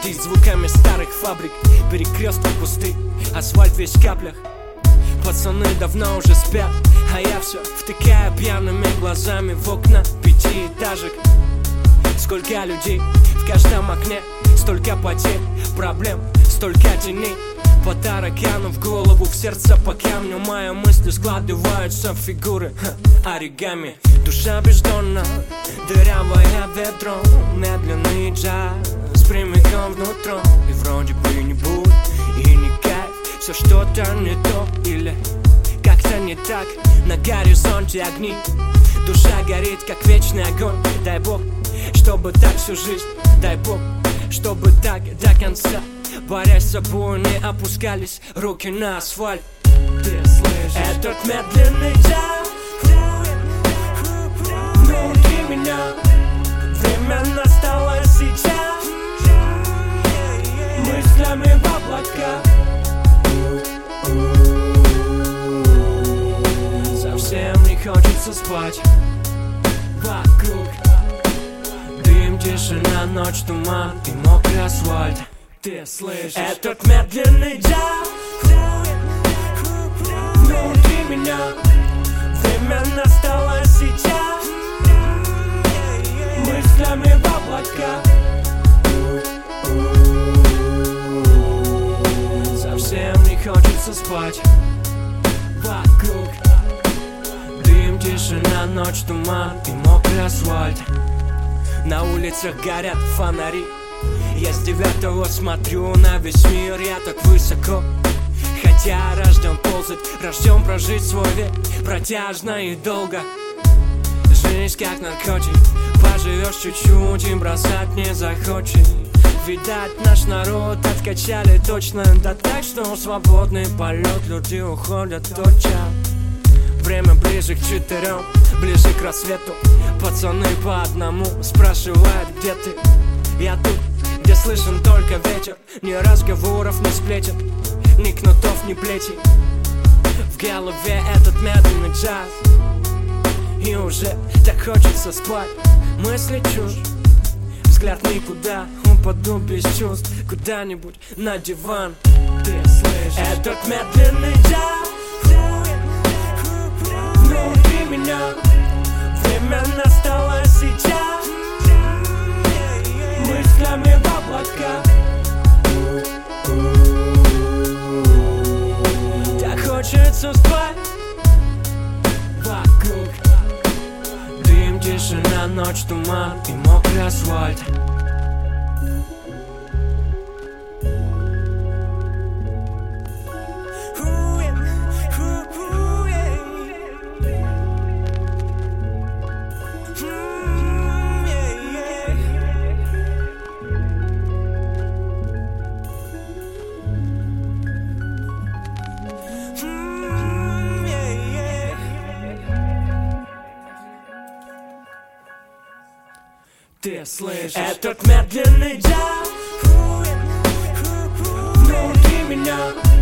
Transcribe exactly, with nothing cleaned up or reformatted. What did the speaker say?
Дожди звуками старых фабрик, перекресток пусты, асфальт весь в каплях. Пацаны давно уже спят, а я все втыкаю пьяными глазами в окна пятиэтажек. Сколько людей в каждом окне, столько потерь, проблем, столько теней. По таракану в голову, в сердце по камню. Мои мысли складываются в фигуры, ха, оригами. Душа бездонна, дырявое ведро, медленный джаз прямиком внутрь. И вроде бы не будет, и не кайф, все что-то не то или как-то не так. На горизонте огни, душа горит, как вечный огонь. Дай Бог, чтобы так всю жизнь, дай Бог, чтобы так до конца. Борясь с собой, не опускались руки на асфальт. Ты слышишь этот медленный джаз внутри меня. Время настало сейчас, мыслями в облака. Совсем не хочется спать. Вокруг дым, тишина, ночь, туман и мокрый асфальт. Ты слышишь этот медленный джаз внутри меня. Время настало сейчас, мыслями в облака. Совсем не хочется спать. Вокруг дым, тишина, ночь, туман и мокрый асфальт. На улицах горят фонари. Я с девятого смотрю на весь мир, я так высоко. Хотя рожден ползать, рожден прожить свой век протяжно и долго. Жизнь как наркотик, поживешь чуть-чуть и бросать не захочешь. Видать, наш народ откачали точно, да так, что свободный полет, люди уходят тотчас. Время ближе к четырем, ближе к рассвету. Пацаны по одному спрашивают, где ты? Я тут, где слышен только ветер. Ни разговоров, ни сплетен, ни кнутов, ни плетей. В голове этот медленный джаз, и уже так хочется спать. Мысли чушь, взгляд никуда, упаду без чувств куда-нибудь на диван. Ты слышишь этот медленный джаз внутри меня. Время настало сейчас, мыслями в облака. Так хочется спать. Вокруг дым, тишина, ночь, туман и мокрый асфальт. Ты слышишь этот медленный джаз внутри меня.